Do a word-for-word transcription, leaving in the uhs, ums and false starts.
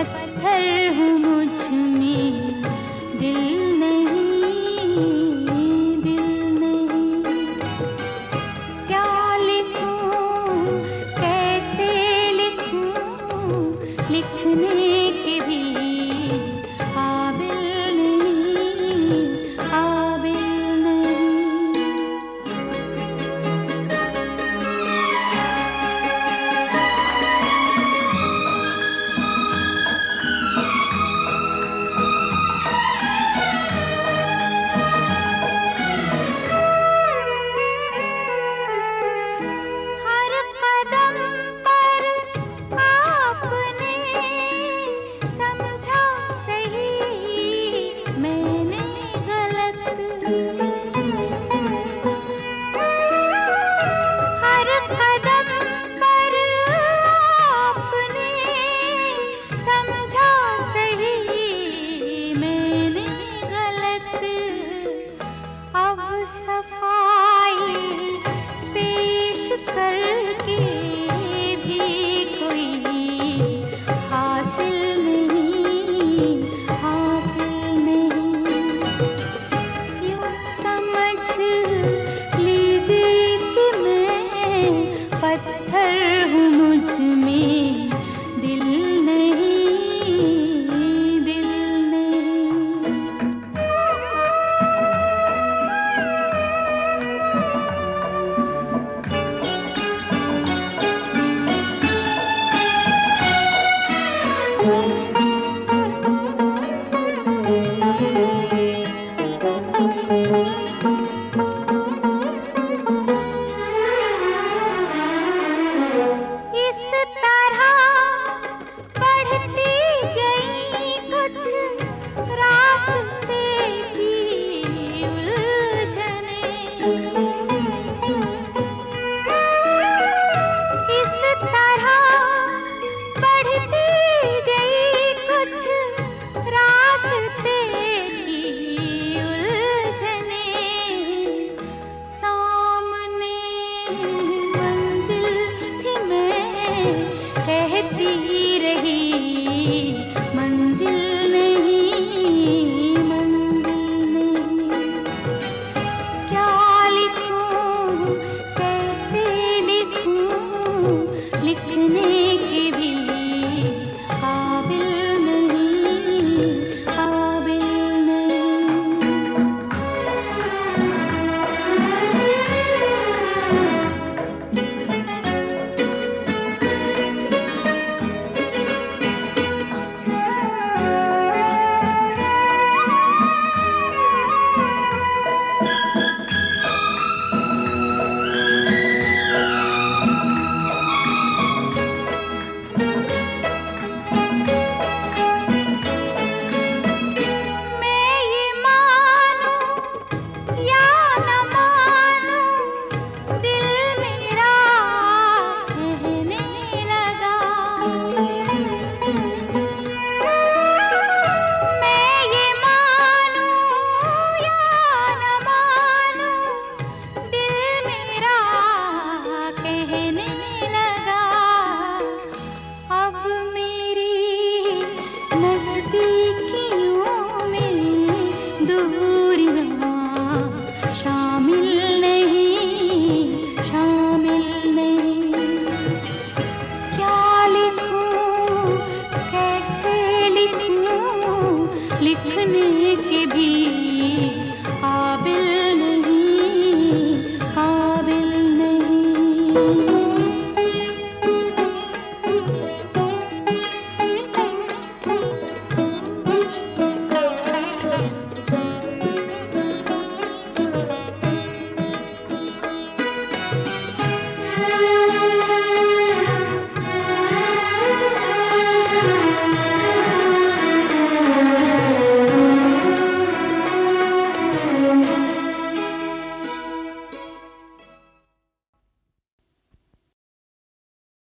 पत्थर हूँ मुझ में दिल नहीं, दिल नहीं। क्या लिखूं कैसे लिखूं, लिखने के भी काबिल नहीं, काबिल नहीं। हर कदम पर आपने समझा सही, मैंने गलत। हर कदम पर आपने समझा सही, मैंने गलत। अब सफाई पेश करके भी कोई हासिल नहीं, हासिल नहीं। यूं समझ लीजिए कि मैं पत्थर हूँ, मुझ में दिल नहीं, दिल नहीं। इस तरह बढ़ती गई कुछ रास्ते की उलझने। इस तरह बढ़ती गई कुछ रास्ते की उलझने। सामने मंजिल थी, मैं कहती रही मंजिल नहीं, मंजिल नहीं। क्या लिखूं कैसे लिखूं, लिखने के भी काबिल नहीं, काबिल नहीं। मैं ये मानूं या न मानूं, दिल मेरा कहने लगा। मैं ये मानूं या न मानूं, दिल मेरा कहने लगा। अब मेरी नज़दीकियों में दूरियां शामिल नहीं, शामिल नहीं। क्या लिखूं कैसे लिखूं, लिखने के भी